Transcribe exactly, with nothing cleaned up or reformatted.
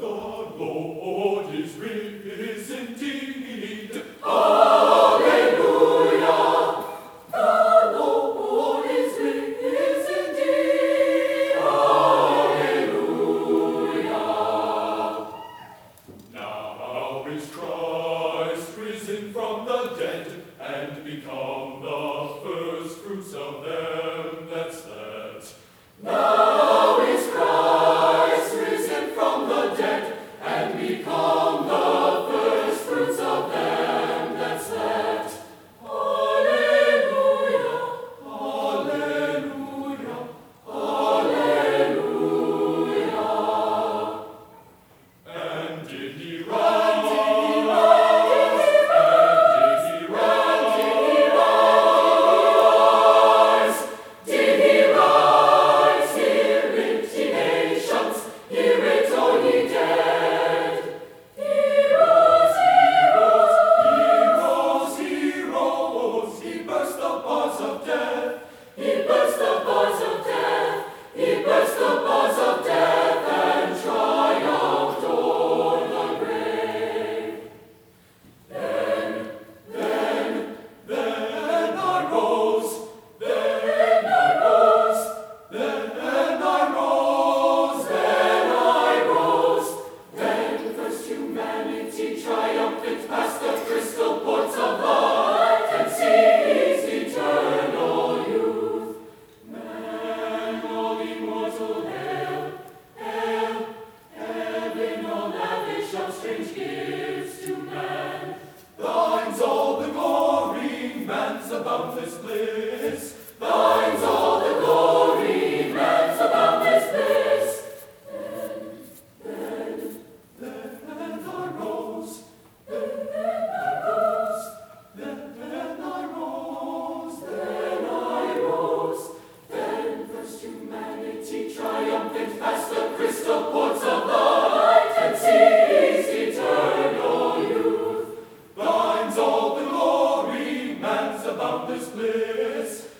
Lord is risen indeed. Hallelujah! The Lord is risen indeed. Hallelujah! Now is Christ risen from the dead and become the first fruits of them that slept. Now is Christ risen from the dead and become the first fruits of them that slept. Alleluia, alleluia, alleluia. And did he And rise? did he rise? And did he rise? Did he rise? Hear it, ye nations, hear it, all ye dead. He rose, he rose, He rose, he rose, he burst the bars of death. he burst the bars of death, he burst the bars of death and triumphed o'er the grave. Then, then, Then I rose, then I rose, then I rose, then I rose, then first humanity triumphant past the crystal ports of light and seized eternal youth. Man, all immortal, hail, hail, heaven all lavish of strange gifts to man. Thine's all the glory, man's a boundless bliss. Thine's all the glory, man's a boundless bliss. Then, then, Then I rose, then, then I rose, then I rose, then I rose, then first humanity triumphant past the crystal ports of light and seized eternal youth. Thine's all the glory, man's a boundless bliss.